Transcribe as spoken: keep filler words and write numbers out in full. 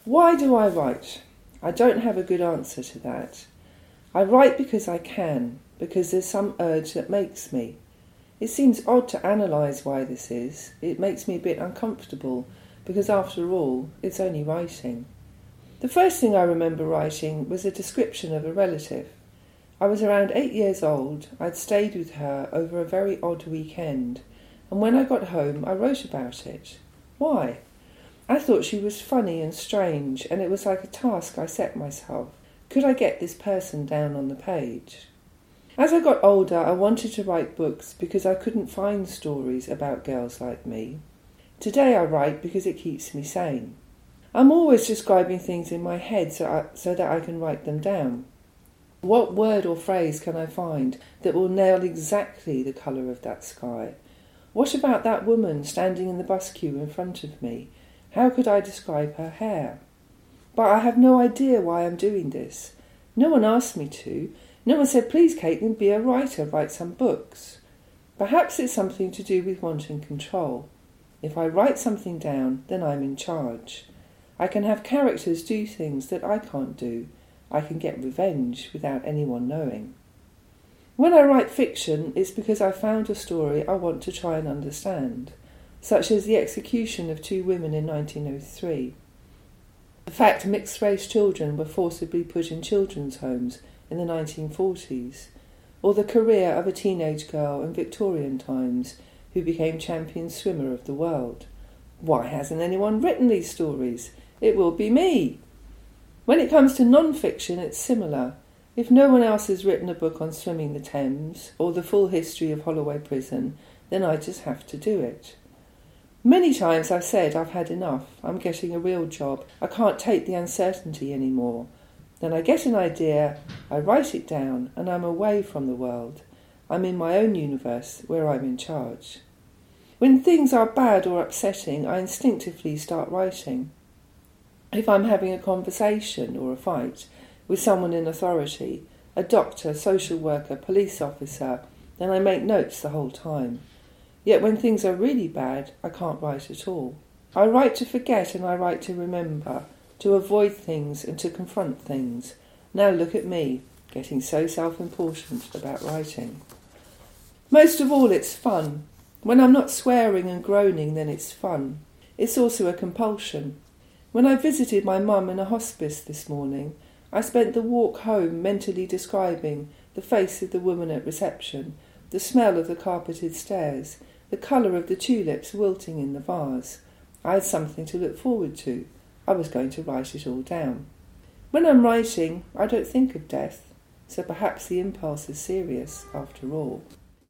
Why do I write? I don't have a good answer to that. I write because I can, because there's some urge that makes me. It seems odd to analyse why this is. It makes me a bit uncomfortable, because after all, it's only writing. The first thing I remember writing was a description of a relative. I was around eight years old. I'd stayed with her over a very odd weekend, and when I got home I wrote about it. Why? I thought she was funny and strange, and it was like a task I set myself. Could I get this person down on the page? As I got older, I wanted to write books because I couldn't find stories about girls like me. Today I write because it keeps me sane. I'm always describing things in my head so, I, so that I can write them down. What word or phrase can I find that will nail exactly the colour of that sky? What about that woman standing in the bus queue in front of me? How could I describe her hair? But I have no idea why I'm doing this. No one asked me to. No one said, please, Caitlin, be a writer, write some books. Perhaps it's something to do with wanting control. If I write something down, then I'm in charge. I can have characters do things that I can't do. I can get revenge without anyone knowing. When I write fiction, it's because I found a story I want to try and understand, such as the execution of two women in nineteen oh three. The fact mixed-race children were forcibly put in children's homes in the nineteen forties, or the career of a teenage girl in Victorian times who became champion swimmer of the world. Why hasn't anyone written these stories? It will be me. When it comes to non-fiction, it's similar. If no one else has written a book on swimming the Thames or the full history of Holloway Prison, then I just have to do it. Many times I've said I've had enough, I'm getting a real job, I can't take the uncertainty anymore. Then I get an idea, I write it down, and I'm away from the world. I'm in my own universe, where I'm in charge. When things are bad or upsetting, I instinctively start writing. If I'm having a conversation or a fight with someone in authority, a doctor, social worker, police officer, then I make notes the whole time. Yet when things are really bad, I can't write at all. I write to forget and I write to remember, to avoid things and to confront things. Now look at me, getting so self-important about writing. Most of all, it's fun. When I'm not swearing and groaning, then it's fun. It's also a compulsion. When I visited my mum in a hospice this morning, I spent the walk home mentally describing the face of the woman at reception, the smell of the carpeted stairs, the colour of the tulips wilting in the vase. I had something to look forward to. I was going to write it all down. When I'm writing, I don't think of death, so perhaps the impulse is serious after all.